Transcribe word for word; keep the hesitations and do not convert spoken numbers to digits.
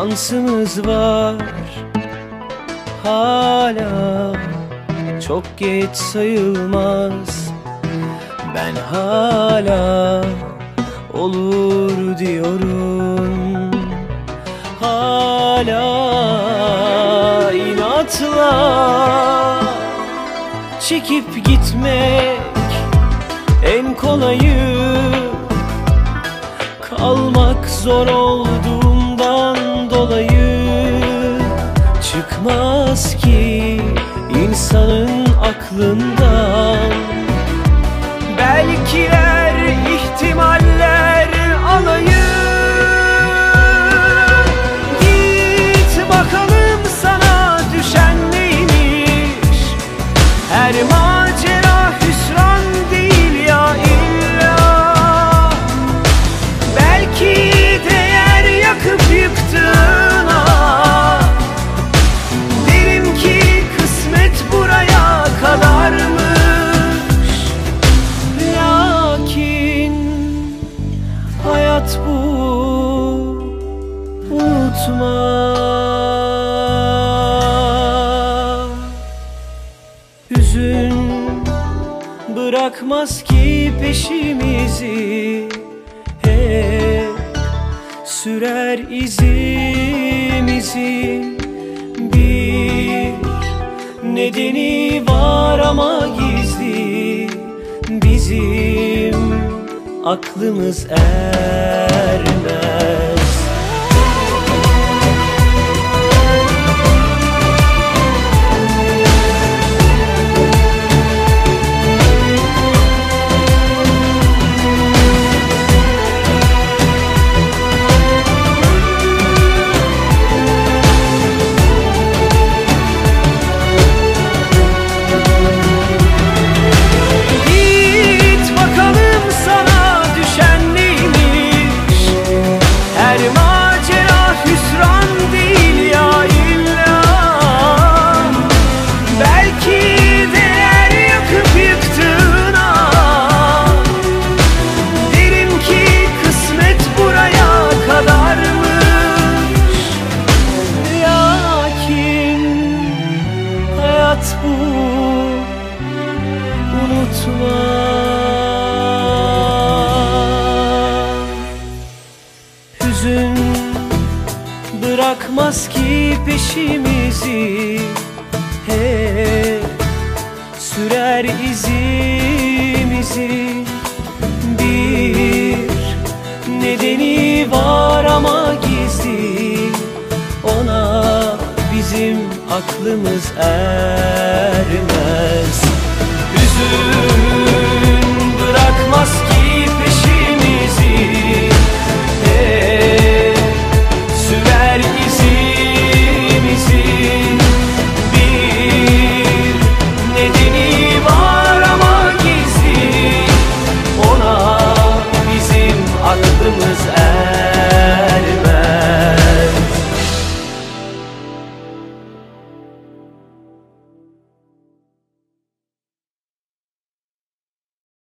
şansımız var hala, çok geç sayılmaz. Ben hala olur diyorum, hala inatla çekip gitmek en kolayı. Kalmak zor olduğundan dolayı çıkmaz ki insanın aklından. Belkiler, ihtimaller alayı. Git bakalım sana düşen neymiş. Her macera hüsran değil ya illa. Belki değer yakıp yıktığına. Derim ki kısmet buraya kadarmış. Lakin hayat bu, unutma. Hüzün bırakmaz ki peşimizi, hep sürer izimizi. Bir nedeni var ama gizli, bizim aklımız ermez. Bu, unutma. Hüzün bırakmaz ki peşimizi, hep sürer izimizi. Bir nedeni var ama gizli, ona bizim aklımız ermez. Hüzün bırakmaz